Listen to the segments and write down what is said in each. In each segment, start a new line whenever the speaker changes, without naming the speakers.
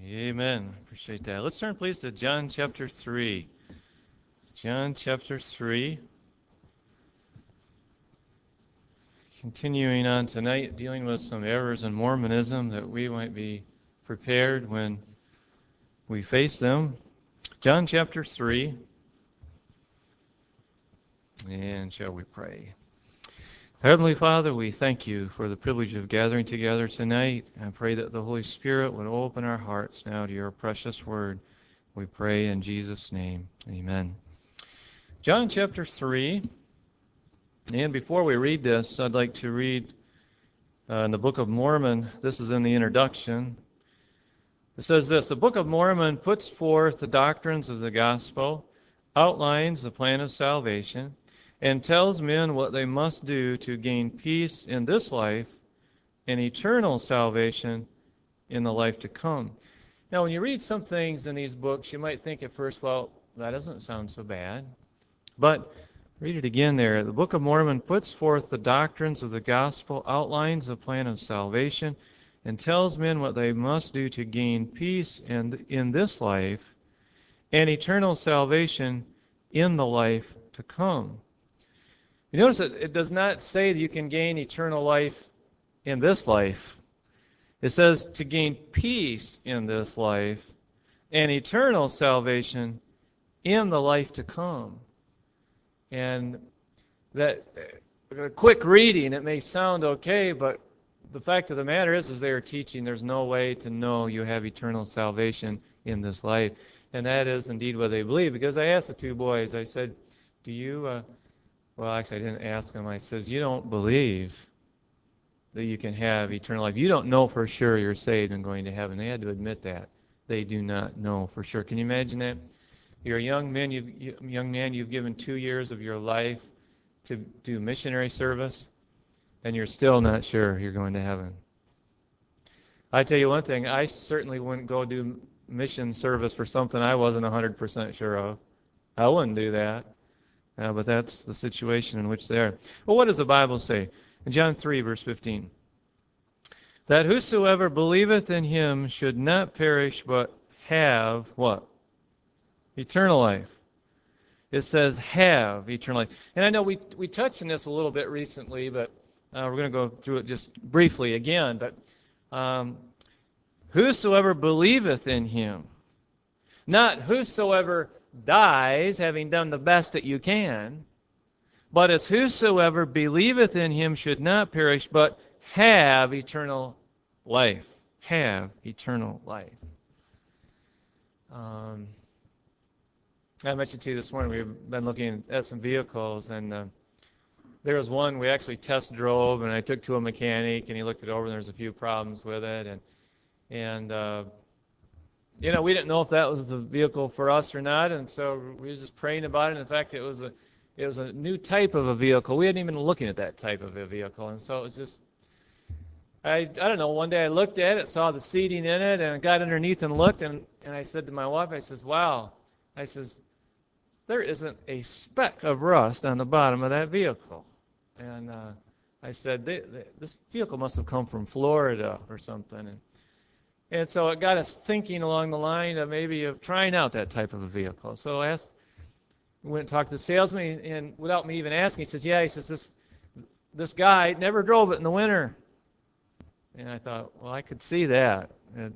Amen. Appreciate that. Let's turn, please, to John chapter 3. John chapter 3. Continuing on tonight, dealing with some errors in Mormonism that we might be prepared when we face them. John chapter 3. And shall we pray? Heavenly Father, we thank you for the privilege of gathering together tonight. I pray that the Holy Spirit would open our hearts now to your precious word. We pray in Jesus' name. Amen. John chapter 3. And before we read this, I'd like to read in the Book of Mormon. This is in the introduction. It says this: the Book of Mormon puts forth the doctrines of the gospel, outlines the plan of salvation, and tells men what they must do to gain peace in this life and eternal salvation in the life to come. Now, when you read some things in these books, you might think at first, well, that doesn't sound so bad. But read it again there. The Book of Mormon puts forth the doctrines of the gospel, outlines the plan of salvation, and tells men what they must do to gain peace in this life and eternal salvation in the life to come. You notice that it does not say that you can gain eternal life in this life. It says to gain peace in this life and eternal salvation in the life to come. And that, a quick reading, it may sound okay, but the fact of the matter is they are teaching there's no way to know you have eternal salvation in this life. And that is indeed what they believe. Because I asked the two boys, I said, do you... Well, actually, I didn't ask them. I says, you don't believe that you can have eternal life. You don't know for sure you're saved and going to heaven. They had to admit that. They do not know for sure. Can you imagine that? You're a young man, you've given 2 years of your life to do missionary service, and you're still not sure you're going to heaven. I tell you one thing, I certainly wouldn't go do mission service for something I wasn't 100% sure of. I wouldn't do that. But that's the situation in which they are. Well, what does the Bible say? In John 3, verse 15. That whosoever believeth in him should not perish, but have what? Eternal life. It says have eternal life. And I know we touched on this a little bit recently, but we're going to go through it just briefly again. But whosoever believeth in him, not whosoever dies having done the best that you can, but it's whosoever believeth in him should not perish, but have eternal life. Have eternal life. I mentioned to you this morning, we've been looking at some vehicles, and there was one we actually test drove, and I took to a mechanic, and he looked it over, and there's a few problems with it, and we didn't know if that was the vehicle for us or not, and so we were just praying about it. In fact, it was a new type of a vehicle. We hadn't even been looking at that type of a vehicle, and so it was just, I don't know, one day I looked at it, saw the seating in it, and got underneath and looked, and I said to my wife, I says, wow, I says, there isn't a speck of rust on the bottom of that vehicle. And I said, this vehicle must have come from Florida or something. And so it got us thinking along the line of maybe of trying out that type of a vehicle. So I went and talked to the salesman, and without me even asking, he says, yeah, he says, this guy never drove it in the winter. And I thought, well, I could see that.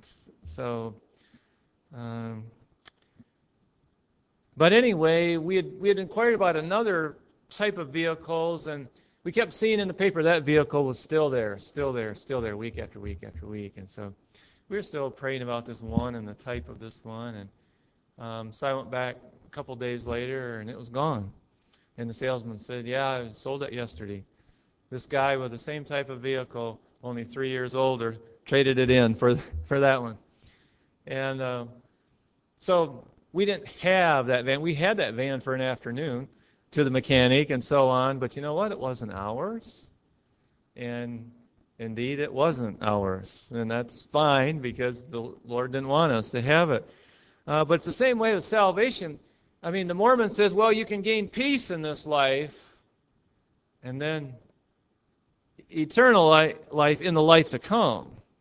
But anyway, we had inquired about another type of vehicles, and we kept seeing in the paper that vehicle was still there, week after week after week. And so we were still praying about this one and the type of this one. And so I went back a couple days later, and it was gone. And the salesman said, yeah, I sold it yesterday. This guy with the same type of vehicle, only 3 years older, traded it in for that one. And so we didn't have that van. We had that van for an afternoon to the mechanic and so on. But you know what? It wasn't ours. And indeed, it wasn't ours. And that's fine because the Lord didn't want us to have it. But it's the same way with salvation. I mean, the Mormon says, well, you can gain peace in this life and then eternal life in the life to come.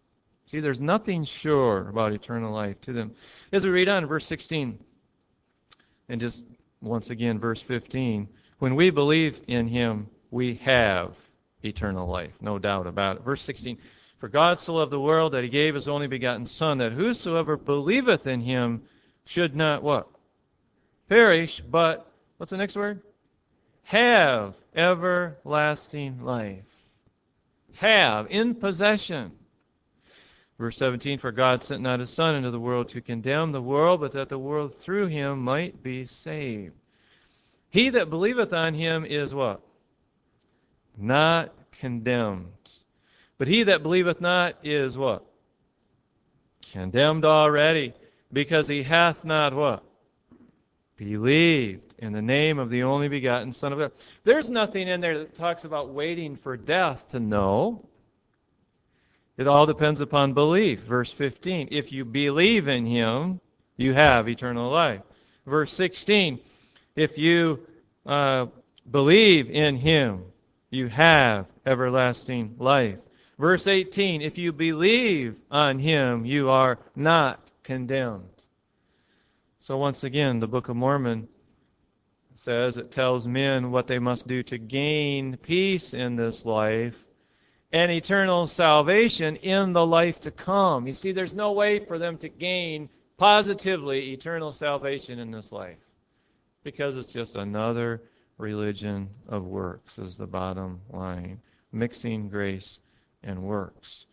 See, there's nothing sure about eternal life to them. As we read on, verse 16, and just once again, verse 15, when we believe in him, we have eternal life, no doubt about it. Verse 16, for God so loved the world that he gave his only begotten Son, that whosoever believeth in him should not what? Perish, but, what's the next word? Have everlasting life. Have, in possession. Verse 17, for God sent not his Son into the world to condemn the world, but that the world through him might be saved. He that believeth on him is what? Not condemned. But he that believeth not is what? Condemned already, because he hath not what? Believed in the name of the only begotten Son of God. There's nothing in there that talks about waiting for death to know. It all depends upon belief. Verse 15, if you believe in him, you have eternal life. Verse 16, if you believe in him, you have everlasting life. Verse 18, if you believe on him, you are not condemned. So once again, the Book of Mormon says, it tells men what they must do to gain peace in this life and eternal salvation in the life to come. You see, there's no way for them to gain positively eternal salvation in this life, because it's just another religion of works is the bottom line, mixing grace and works.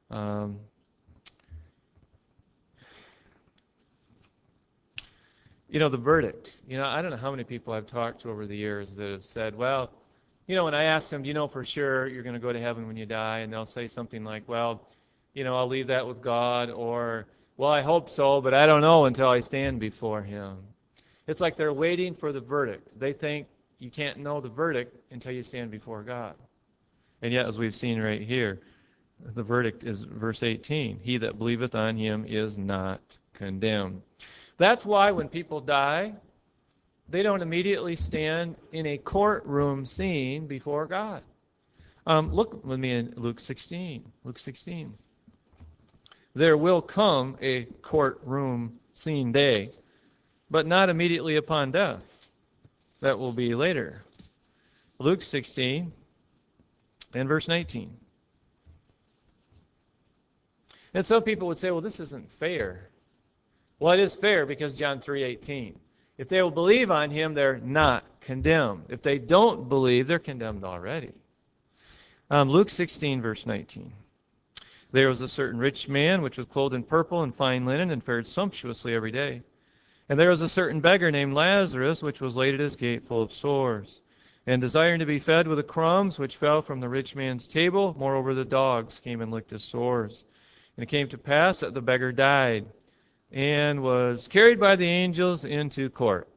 The verdict. I don't know how many people I've talked to over the years that have said, well, when I ask them, do you know for sure you're going to go to heaven when you die? And they'll say something like, well, I'll leave that with God, or, well, I hope so, but I don't know until I stand before him. It's like they're waiting for the verdict. They think you can't know the verdict until you stand before God. And yet, as we've seen right here, the verdict is verse 18. He that believeth on him is not condemned. That's why when people die, they don't immediately stand in a courtroom scene before God. Look with me in Luke 16. Luke 16. There will come a courtroom scene day, but not immediately upon death. That will be later. Luke 16 and verse 19. And some people would say, well, this isn't fair. Well, it is fair because John 3:18. If they will believe on him, they're not condemned. If they don't believe, they're condemned already. Luke 16, verse 19. There was a certain rich man which was clothed in purple and fine linen and fared sumptuously every day. And there was a certain beggar named Lazarus, which was laid at his gate full of sores, and desiring to be fed with the crumbs which fell from the rich man's table. Moreover, the dogs came and licked his sores. And it came to pass that the beggar died, and was carried by the angels into court.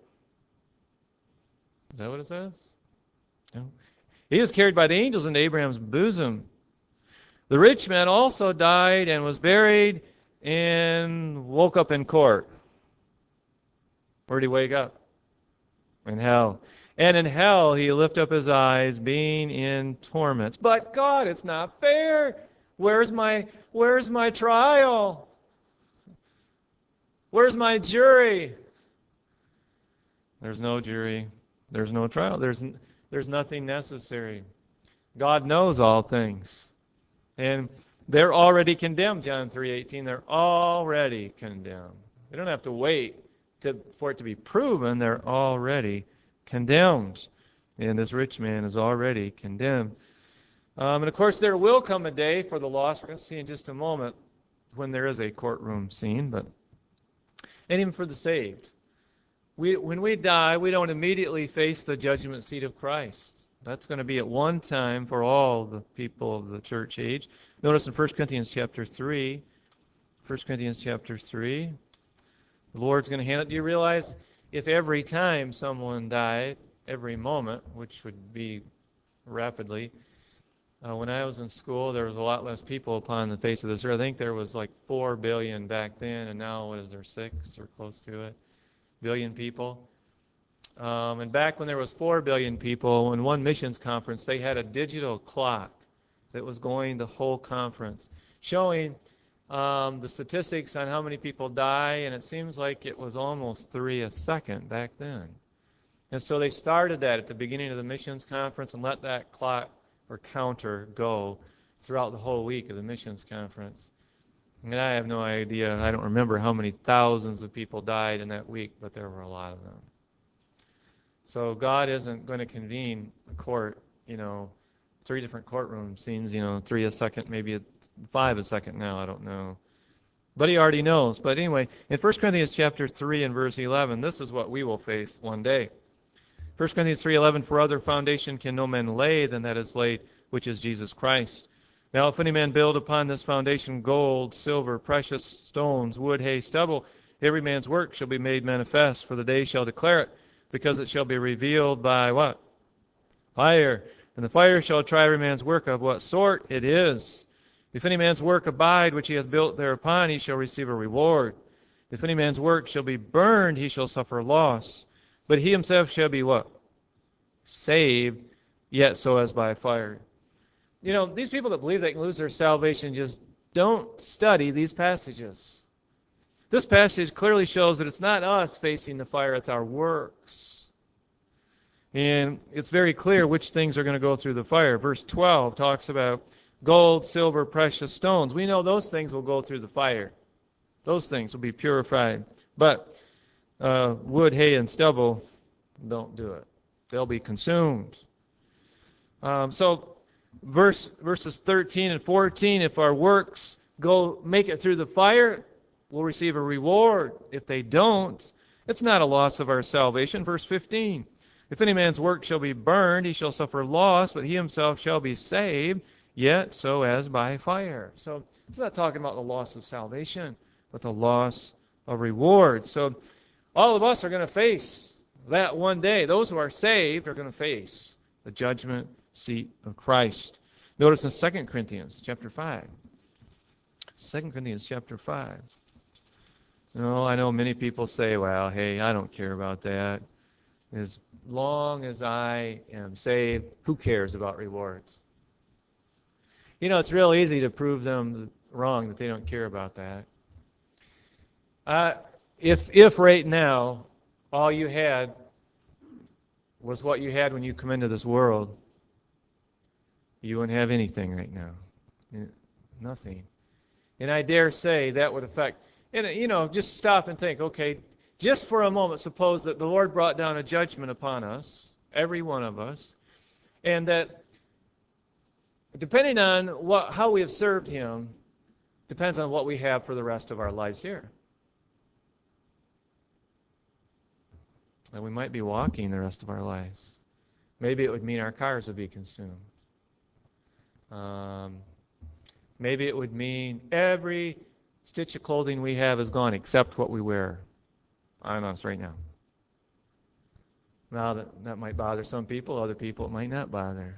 Is that what it says? No. He was carried by the angels into Abraham's bosom. The rich man also died and was buried and woke up in court. Where did he wake up? In hell. And in hell he lifted up his eyes, being in torments. But God, it's not fair. Where's my trial? Where's my jury? There's no jury. There's no trial. There's nothing necessary. God knows all things. And they're already condemned, John 3:18. They're already condemned. They don't have to wait for it to be proven. They're already condemned. And this rich man is already condemned. And of course, there will come a day for the lost. We're going to see in just a moment when there is a courtroom scene, and even for the saved. When we die, we don't immediately face the judgment seat of Christ. That's going to be at one time for all the people of the church age. Notice in 1 Corinthians chapter 3, 1 Corinthians chapter 3, the Lord's going to handle it. Do you realize if every time someone died, every moment, which would be rapidly, when I was in school, there was a lot less people upon the face of this earth. I think there was like 4 billion back then, and now, what is there, 6 or close to it, billion people? And back when there was 4 billion people, in one missions conference, they had a digital clock that was going the whole conference, showing the statistics on how many people die, and it seems like it was almost 3 a second back then. And so they started that at the beginning of the missions conference and let that clock or counter go throughout the whole week of the missions conference. And I have no idea, I don't remember how many thousands of people died in that week, but there were a lot of them. So God isn't going to convene a court, 3 different courtroom scenes, 3 a second, maybe 5 a second now, I don't know. But he already knows. But anyway, in 1 Corinthians chapter 3 and verse 11, this is what we will face one day. 1 Corinthians 3:11, for other foundation can no man lay than that is laid, which is Jesus Christ. Now if any man build upon this foundation gold, silver, precious stones, wood, hay, stubble, every man's work shall be made manifest, for the day shall declare it, because it shall be revealed by what? Fire. And the fire shall try every man's work of what sort it is. If any man's work abide, which he hath built thereupon, he shall receive a reward. If any man's work shall be burned, he shall suffer loss. But he himself shall be what? Saved, yet so as by fire. These people that believe they can lose their salvation just don't study these passages. This passage clearly shows that it's not us facing the fire, it's our works. And it's very clear which things are going to go through the fire. Verse 12 talks about gold, silver, precious stones. We know those things will go through the fire. Those things will be purified. But wood, hay, and stubble don't do it. They'll be consumed. So verses 13 and 14, if our works make it through the fire, we'll receive a reward. If they don't, it's not a loss of our salvation. Verse 15, if any man's work shall be burned, he shall suffer loss, but he himself shall be saved, yet so as by fire. So it's not talking about the loss of salvation, but the loss of reward. So all of us are going to face that one day. Those who are saved are going to face the judgment seat of Christ. Notice in 2 Corinthians chapter 5. 2 Corinthians chapter 5. I know many people say, well, hey, I don't care about that. As long as I am saved, who cares about rewards? It's real easy to prove them wrong that they don't care about that. If right now all you had was what you had when you come into this world, you wouldn't have anything right now. Nothing. And I dare say that would affect, just stop and think, okay, just for a moment, suppose that the Lord brought down a judgment upon us, every one of us, and that depending on how we have served Him, depends on what we have for the rest of our lives here. And we might be walking the rest of our lives. Maybe it would mean our cars would be consumed. Maybe it would mean every stitch of clothing we have is gone except what we wear on us right now. Now that might bother some people, other people it might not bother.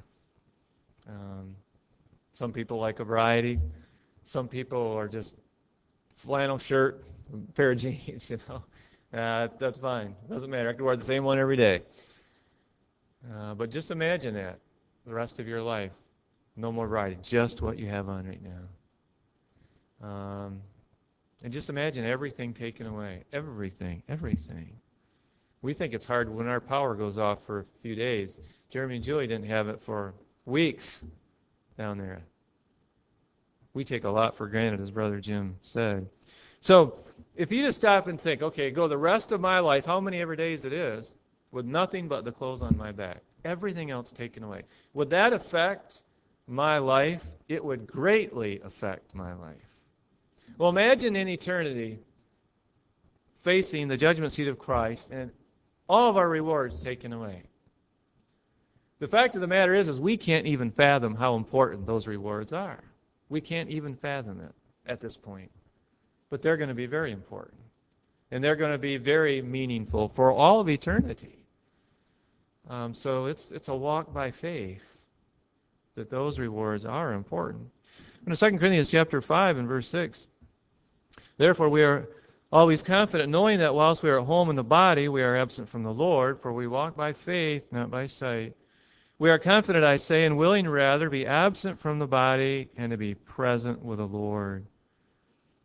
Some people like a variety. Some people are just flannel shirt, pair of jeans, that's fine. Doesn't matter. I could wear the same one every day. But just imagine that the rest of your life. No more variety. Just what you have on right now. And just imagine everything taken away. Everything. We think it's hard when our power goes off for a few days. Jeremy and Julie didn't have it for weeks down there. We take a lot for granted, as Brother Jim said. So if you just stop and think, okay, go the rest of my life, how many ever days it is, with nothing but the clothes on my back, everything else taken away, would that affect my life? It would greatly affect my life. Well, imagine in eternity facing the judgment seat of Christ and all of our rewards taken away. The fact of the matter is we can't even fathom how important those rewards are. We can't even fathom it at this point. But they're going to be very important. And they're going to be very meaningful for all of eternity. So it's a walk by faith that those rewards are important. In 2 Corinthians chapter 5 and verse 6, therefore we are always confident, knowing that whilst we are at home in the body, we are absent from the Lord, for we walk by faith, not by sight. We are confident, I say, and willing rather be absent from the body and to be present with the Lord.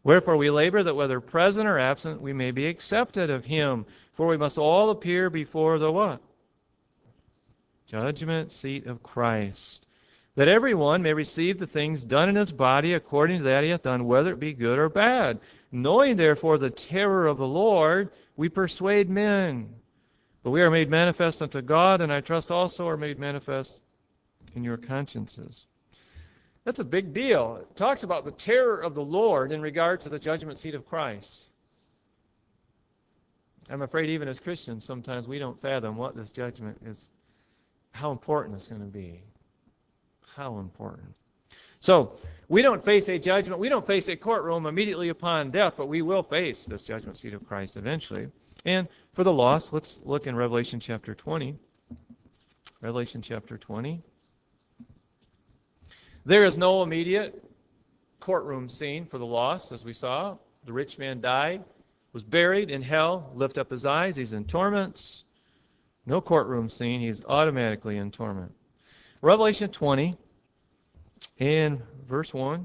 Wherefore we labor that whether present or absent, we may be accepted of him. For we must all appear before the what? Judgment seat of Christ. That every one may receive the things done in his body according to that he hath done, whether it be good or bad. Knowing therefore the terror of the Lord, we persuade men. But we are made manifest unto God, and I trust also are made manifest in your consciences. That's a big deal. It talks about the terror of the Lord in regard to the judgment seat of Christ. I'm afraid even as Christians, sometimes we don't fathom what this judgment is, how important it's going to be. How important. So, we don't face a judgment, we don't face a courtroom immediately upon death, but we will face this judgment seat of Christ eventually. And for the lost, let's look in Revelation chapter 20. Revelation chapter 20. There is no immediate courtroom scene for the lost, as we saw. The rich man died, was buried in hell, lift up his eyes, he's in torments. No courtroom scene, he's automatically in torment. Revelation 20, and verse 1.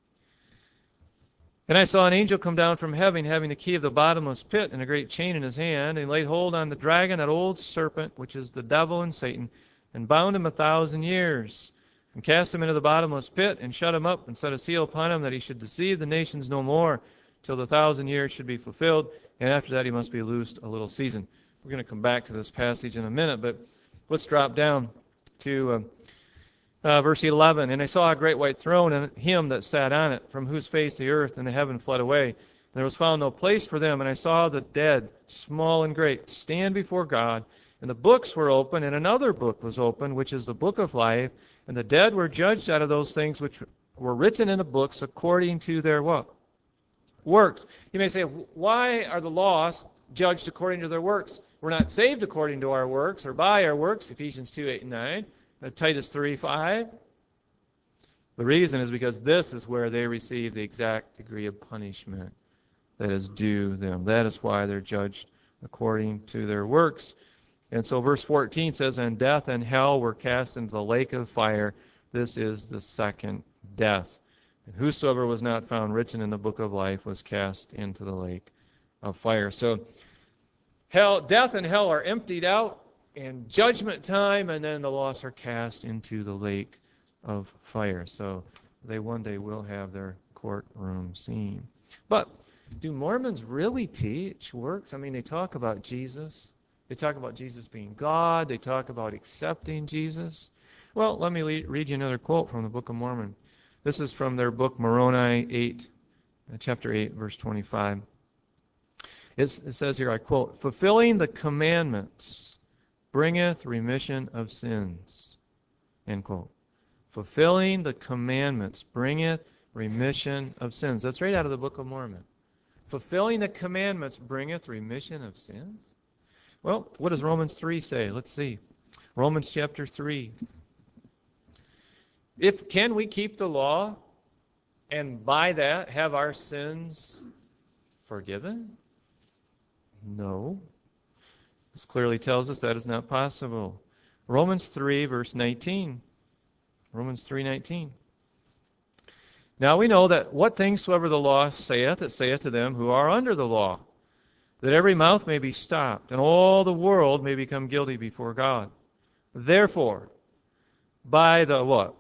And I saw an angel come down from heaven, having the key of the bottomless pit and a great chain in his hand, and he laid hold on the dragon, that old serpent, which is the devil and Satan, and bound him 1,000 years, and cast him into the bottomless pit, and shut him up, and set a seal upon him, that he should deceive the nations no more, till the 1,000 years should be fulfilled, and after that he must be loosed a little season. We're going to come back to this passage in a minute, but let's drop down to verse 11. And I saw a great white throne, and him that sat on it, from whose face the earth and the heaven fled away. And there was found no place for them. And I saw the dead, small and great, stand before God. And the books were open, and another book was opened, which is the book of life. And the dead were judged out of those things which were written in the books according to their what? Works. You may say, why are the lost judged according to their works? We're not saved according to our works or by our works, Ephesians 2, 8, and 9. Titus 3, 5. The reason is because this is where they receive the exact degree of punishment that is due them. That is why they're judged according to their works. And so verse 14 says, and death and hell were cast into the lake of fire. This is the second death. And whosoever was not found written in the book of life was cast into the lake of fire. So death and hell are emptied out in judgment time, and then the lost are cast into the lake of fire. So they one day will have their courtroom scene. But do Mormons really teach works? I mean, they talk about Jesus. They talk about Jesus being God. They talk about accepting Jesus. Well, let me read you another quote from the Book of Mormon. This is from their book, Moroni 8, chapter 8, verse 25. It says here, I quote, fulfilling the commandments bringeth remission of sins. End quote. Fulfilling the commandments bringeth remission of sins. That's right out of the Book of Mormon. Fulfilling the commandments bringeth remission of sins? Well, what does Romans 3 say? Let's see. Romans chapter 3. Can we keep the law and by that have our sins forgiven? No. This clearly tells us that is not possible. Romans 3, verse 19. Romans 3:19. Now we know that what things soever the law saith, it saith to them who are under the law, that every mouth may be stopped, and all the world may become guilty before God. Therefore, by the what?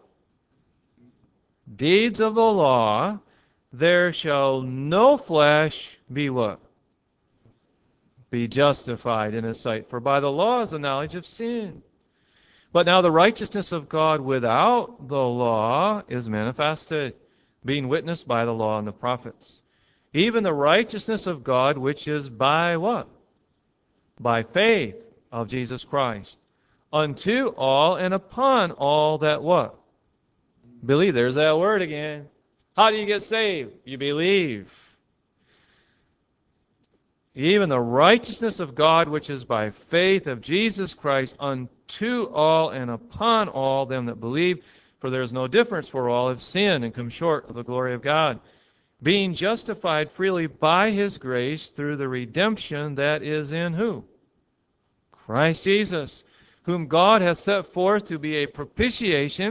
Deeds of the law, there shall no flesh be what? Be justified in his sight. For by the law is the knowledge of sin. But now the righteousness of God without the law is manifested, being witnessed by the law and the prophets. Even the righteousness of God, which is by what? By faith of Jesus Christ. Unto all and upon all that what? Believe. There's that word again. How do you get saved? You believe. Even the righteousness of God, which is by faith of Jesus Christ, unto all and upon all them that believe. For there is no difference, for all have sinned and come short of the glory of God, being justified freely by his grace through the redemption that is in who? Christ Jesus, whom God hath set forth to be a propitiation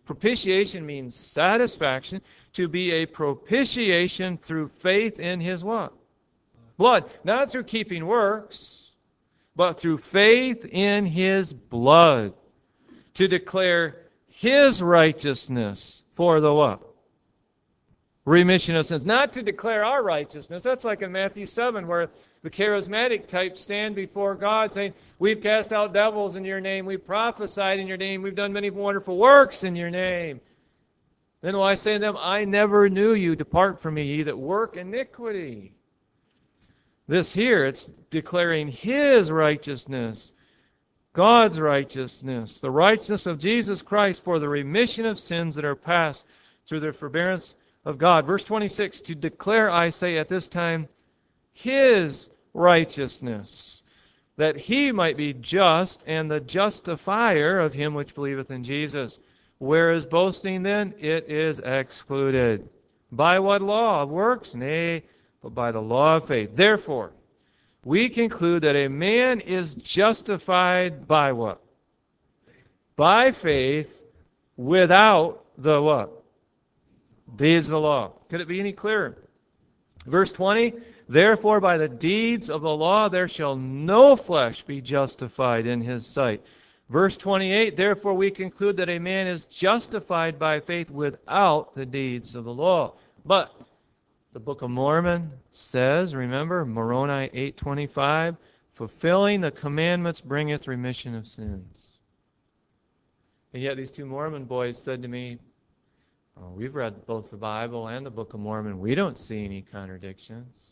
Propitiation means satisfaction, to be a propitiation through faith in his what? Blood. Not through keeping works, but through faith in his blood. To declare his righteousness for the what? Remission of sins. Not to declare our righteousness. That's like in Matthew 7 where the charismatic types stand before God saying, we've cast out devils in your name, we've prophesied in your name, we've done many wonderful works in your name. Then will I say to them, I never knew you, depart from me, ye that work iniquity. This here, it's declaring his righteousness, God's righteousness, the righteousness of Jesus Christ for the remission of sins that are past through the forbearance of God. Verse 26, to declare, I say, at this time, his righteousness, that he might be just and the justifier of him which believeth in Jesus. Where is boasting then? It is excluded. By what law? Of works? Nay, but by the law of faith. Therefore, we conclude that a man is justified by what? By faith without the what? Deeds of the law. Could it be any clearer? Verse 20, therefore by the deeds of the law there shall no flesh be justified in his sight. Verse 28, therefore we conclude that a man is justified by faith without the deeds of the law. But the Book of Mormon says, remember, Moroni 8:25, fulfilling the commandments bringeth remission of sins. And yet these two Mormon boys said to me, oh, we've read both the Bible and the Book of Mormon. We don't see any contradictions.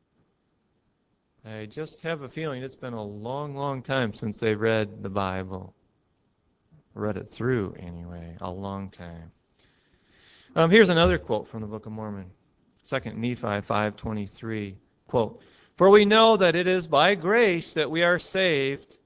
I just have a feeling it's been a long, long time since they read the Bible. Read it through, anyway. A long time. Here's another quote from the Book of Mormon. 2 Nephi 5:23. Quote, for we know that it is by grace that we are saved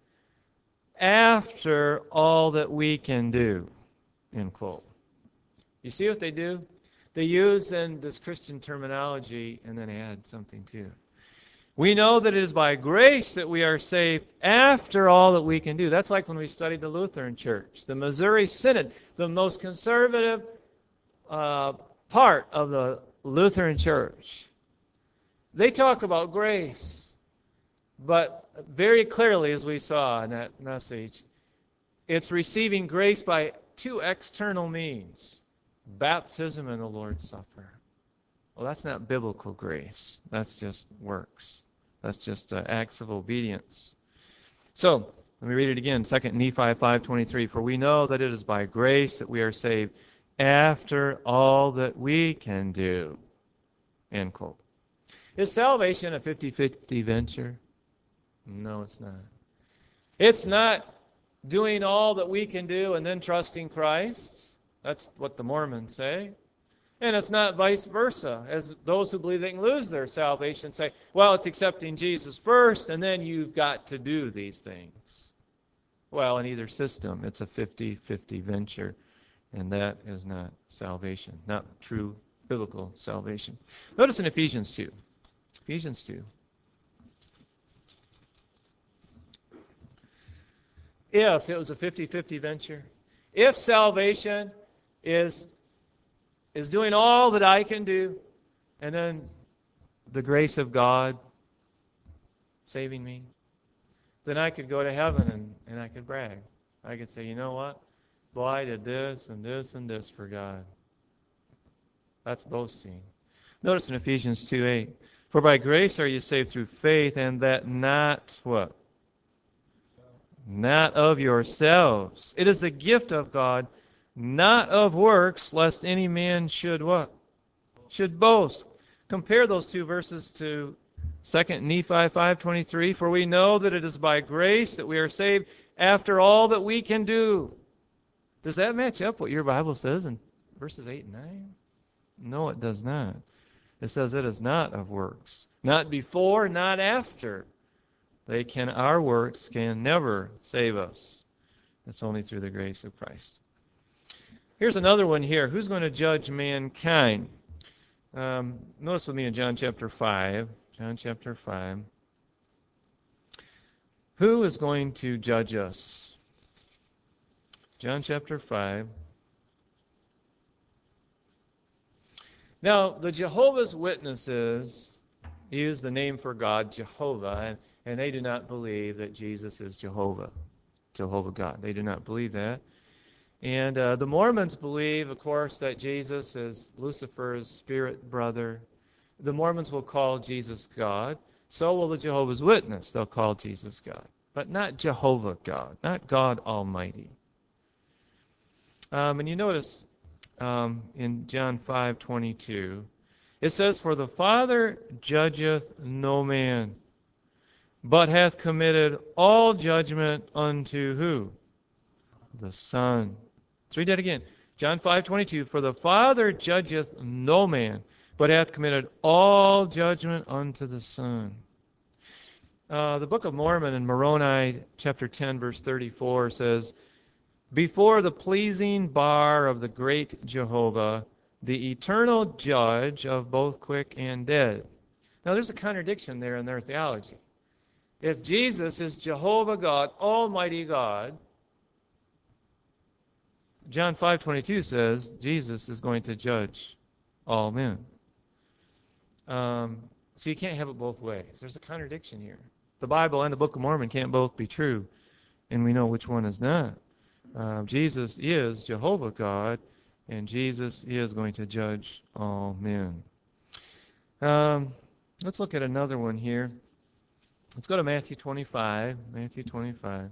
after all that we can do. End quote. You see what they do? They use in this Christian terminology and then add something to it. We know that it is by grace that we are saved after all that we can do. That's like when we studied the Lutheran Church. The Missouri Synod, the most conservative part of the Lutheran Church. They talk about grace, but very clearly, as we saw in that message, it's receiving grace by two external means. Baptism and the Lord's Supper. Well, that's not biblical grace. That's just works. That's just acts of obedience. So, let me read it again. 2 Nephi 5:23. For we know that it is by grace that we are saved after all that we can do. End quote. Is salvation a 50-50 venture? No, it's not. It's not doing all that we can do and then trusting Christ. That's what the Mormons say. And it's not vice versa, as those who believe they can lose their salvation say, well, it's accepting Jesus first, and then you've got to do these things. Well, in either system, it's a 50-50 venture, and that is not salvation, not true biblical salvation. Notice in Ephesians 2. Ephesians 2. If it was a 50-50 venture, if salvation is doing all that I can do, and then the grace of God saving me, then I could go to heaven and I could brag. I could say, you know what? Boy, I did this and this and this for God. That's boasting. Notice in Ephesians 2:8, for by grace are you saved through faith, and that not what? Not of yourselves. It is the gift of God, not of works, lest any man should what? Should boast. Compare those two verses to 2 Nephi 5:23. For we know that it is by grace that we are saved after all that we can do. Does that match up what your Bible says in verses 8 and 9? No, it does not. It says it is not of works. Not before, not after. Our works can never save us. It's only through the grace of Christ. Here's another one here. Who's going to judge mankind? Notice with me in John chapter 5. John chapter 5. Who is going to judge us? John chapter 5. Now, the Jehovah's Witnesses use the name for God, Jehovah, and they do not believe that Jesus is Jehovah God. They do not believe that. And the Mormons believe, of course, that Jesus is Lucifer's spirit brother. The Mormons will call Jesus God. So will the Jehovah's Witness. They'll call Jesus God. But not Jehovah God, not God Almighty. And you notice in John 5:22, it says, "For the Father judgeth no man, but hath committed all judgment unto" who? The Son. Let's read that again. John 5:22, "For the Father judgeth no man, but hath committed all judgment unto the Son." The Book of Mormon in Moroni, chapter 10, verse 34 says, "Before the pleasing bar of the great Jehovah, the eternal judge of both quick and dead." Now there's a contradiction there in their theology. If Jesus is Jehovah God, Almighty God, John 5:22 says Jesus is going to judge all men. So you can't have it both ways. There's a contradiction here. The Bible and the Book of Mormon can't both be true, and we know which one is not. Jesus is Jehovah God, and Jesus is going to judge all men. Let's look at another one here. Let's go to Matthew 25. Matthew 25.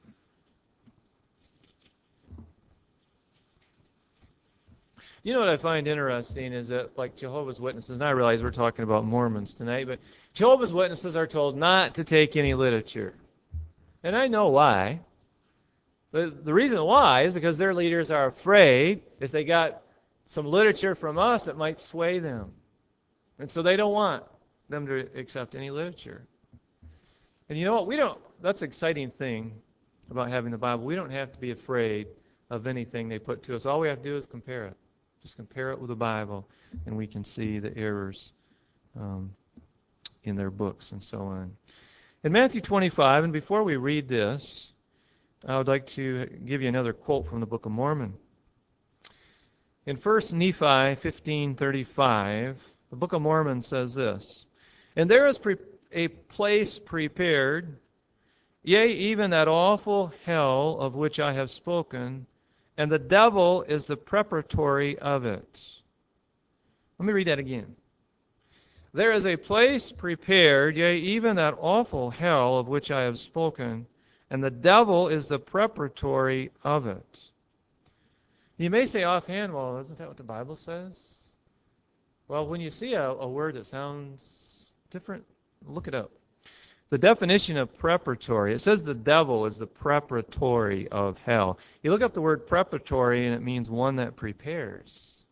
You know what I find interesting is that, like Jehovah's Witnesses, and I realize we're talking about Mormons tonight, but Jehovah's Witnesses are told not to take any literature. And I know why. But the reason why is because their leaders are afraid if they got some literature from us, it might sway them. And so they don't want them to accept any literature. And you know what? That's an exciting thing about having the Bible. We don't have to be afraid of anything they put to us. All we have to do is compare it. Just compare it with the Bible, and we can see the errors in their books and so on. In Matthew 25, and before we read this, I would like to give you another quote from the Book of Mormon. In 1 Nephi 15:35, the Book of Mormon says this, "And there is a place prepared, yea, even that awful hell of which I have spoken, and the devil is the preparatory of it." Let me read that again. "There is a place prepared, yea, even that awful hell of which I have spoken, and the devil is the preparatory of it." You may say offhand, well, isn't that what the Bible says? Well, when you see a word that sounds different, look it up. The definition of preparatory, it says the devil is the preparatory of hell. You look up the word preparatory, and it means one that prepares.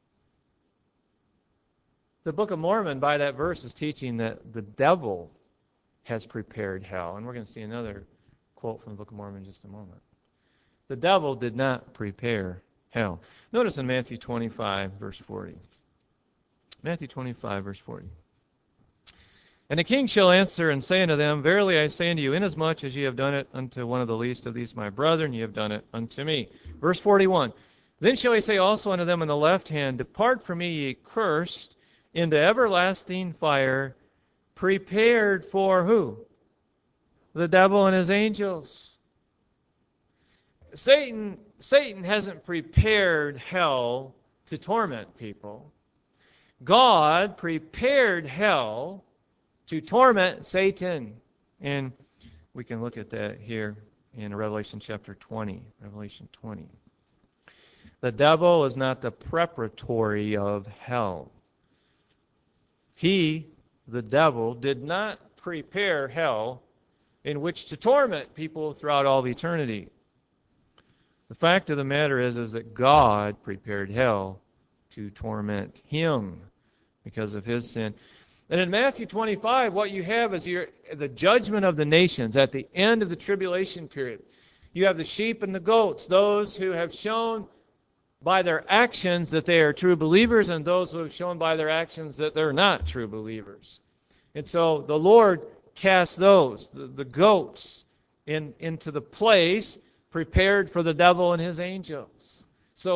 The Book of Mormon, by that verse, is teaching that the devil has prepared hell. And we're going to see another quote from the Book of Mormon in just a moment. The devil did not prepare hell. Notice in Matthew 25, verse 40. Matthew 25, verse 40. "And the king shall answer and say unto them, Verily I say unto you, inasmuch as ye have done it unto one of the least of these my brethren, ye have done it unto me." Verse 41. "Then shall he say also unto them on the left hand, Depart from me, ye cursed, into everlasting fire, prepared for" who? The devil and his angels. Satan hasn't prepared hell to torment people. God prepared hell to torment Satan. And we can look at that here in Revelation chapter 20. Revelation 20. The devil is not the preparatory of hell. He, the devil, did not prepare hell in which to torment people throughout all of eternity. The fact of the matter is that God prepared hell to torment him because of his sin. And in Matthew 25, what you have is the judgment of the nations at the end of the tribulation period. You have the sheep and the goats, those who have shown by their actions that they are true believers, and those who have shown by their actions that they're not true believers. And so the Lord casts those, the goats, into the place prepared for the devil and his angels. So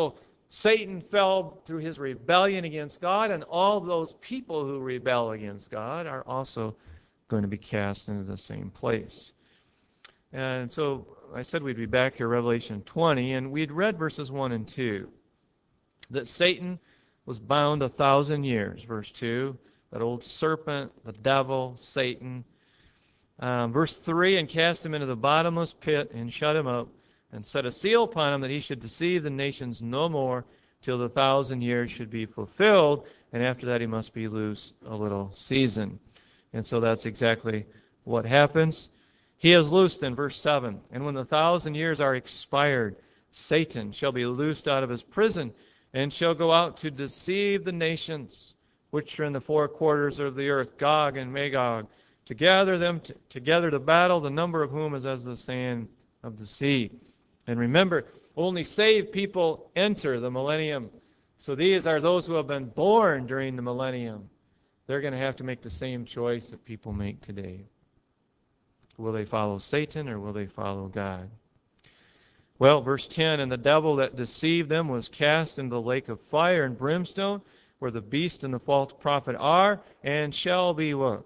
Satan fell through his rebellion against God, and all those people who rebel against God are also going to be cast into the same place. And so I said we'd be back here, Revelation 20, and we'd read verses 1 and 2, that Satan was bound 1,000 years, verse 2, that old serpent, the devil, Satan. Verse 3, and cast him into the bottomless pit, and shut him up, and set a seal upon him, that he should deceive the nations no more, till the 1,000 years should be fulfilled, and after that he must be loosed a little season. And so that's exactly what happens. He is loosed in verse 7, and when the 1,000 years are expired, Satan shall be loosed out of his prison, and shall go out to deceive the nations which are in the four quarters of the earth, Gog and Magog, to gather them together to battle, the number of whom is as the sand of the sea. And remember, only saved people enter the millennium. So these are those who have been born during the millennium. They're going to have to make the same choice that people make today. Will they follow Satan or will they follow God? Well, verse 10, and the devil that deceived them was cast into the lake of fire and brimstone, where the beast and the false prophet are, and shall be what?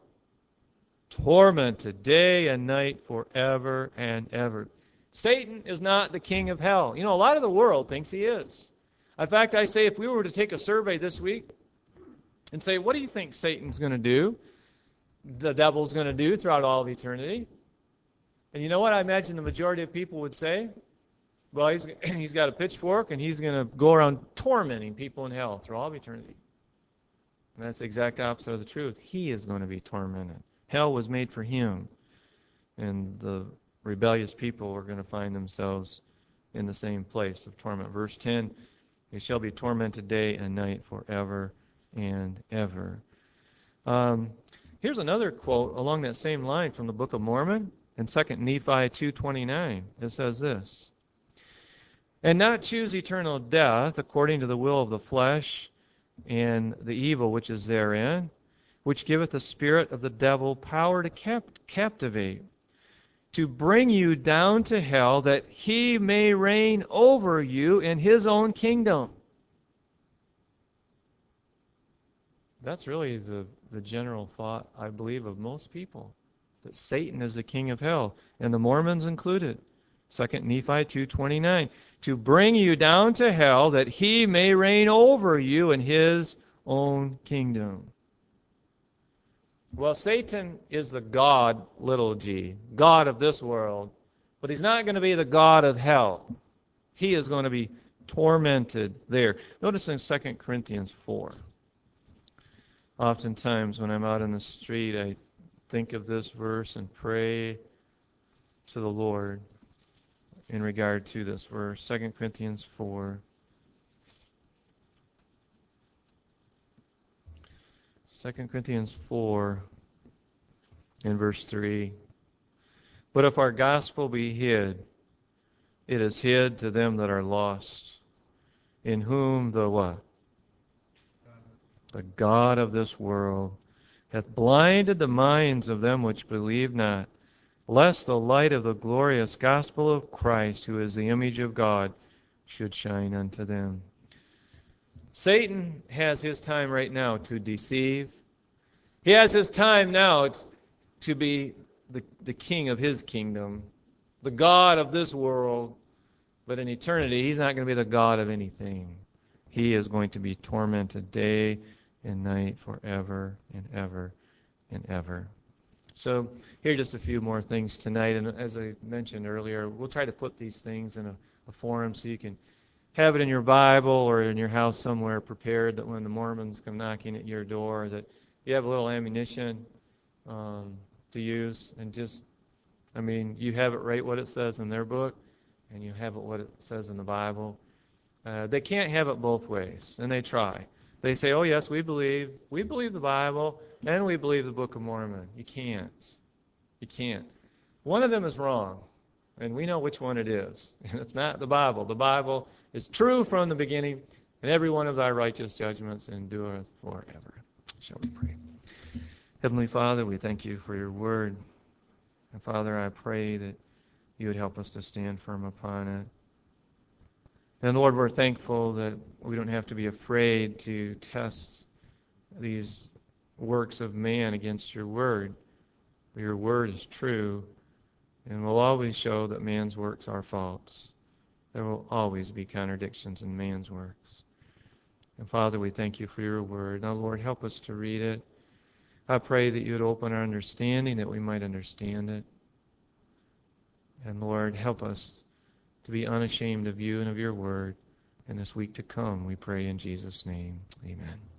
Tormented day and night forever and ever. Satan is not the king of hell. You know, a lot of the world thinks he is. In fact, I say if we were to take a survey this week and say, what do you think Satan's going to do? The devil's going to do throughout all of eternity? And you know what I imagine the majority of people would say? Well, he's got a pitchfork, and he's going to go around tormenting people in hell through all of eternity. And that's the exact opposite of the truth. He is going to be tormented. Hell was made for him. And the rebellious people are going to find themselves in the same place of torment. Verse 10, they shall be tormented day and night forever and ever. Here's another quote along that same line from the Book of Mormon in 2 Nephi 2:29. It says this, and not choose eternal death according to the will of the flesh and the evil which is therein, which giveth the spirit of the devil power to captivate, to bring you down to hell, that he may reign over you in his own kingdom. That's really the general thought, I believe, of most people, that Satan is the king of hell, and the Mormons included. 2 Nephi 2:29, to bring you down to hell, that he may reign over you in his own kingdom. Well, Satan is the God, little g, God of this world, but he's not going to be the God of hell. He is going to be tormented there. Notice in 2 Corinthians 4. Oftentimes when I'm out in the street, I think of this verse and pray to the Lord in regard to this verse. 2 Corinthians 4. 2 Corinthians 4 in verse 3. But if our gospel be hid, it is hid to them that are lost, in whom the what? The God of this world hath blinded the minds of them which believe not, lest the light of the glorious gospel of Christ, who is the image of God, should shine unto them. Satan has his time right now to deceive. He has his time now to be the king of his kingdom, the God of this world. But in eternity, he's not going to be the God of anything. He is going to be tormented day and night forever and ever and ever. So here are just a few more things tonight. And as I mentioned earlier, we'll try to put these things in a forum so you can have it in your Bible or in your house somewhere prepared, that when the Mormons come knocking at your door, that you have a little ammunition to use. And just, you have it right what it says in their book, and you have it what it says in the Bible. They can't have it both ways, and they try. They say, oh yes, we believe the Bible, and we believe the Book of Mormon. You can't. You can't. One of them is wrong, and we know which one it is. And it's not the Bible. The Bible is true from the beginning, and every one of thy righteous judgments endureth forever. Shall we pray? Heavenly Father, we thank you for your word. And Father, I pray that you would help us to stand firm upon it. And Lord, we're thankful that we don't have to be afraid to test these works of man against your word. Your word is true and will always show that man's works are false. There will always be contradictions in man's works. And Father, we thank you for your word. Now, Lord, help us to read it. I pray that you would open our understanding, that we might understand it. And Lord, help us to be unashamed of you and of your word in this week to come. We pray in Jesus' name. Amen.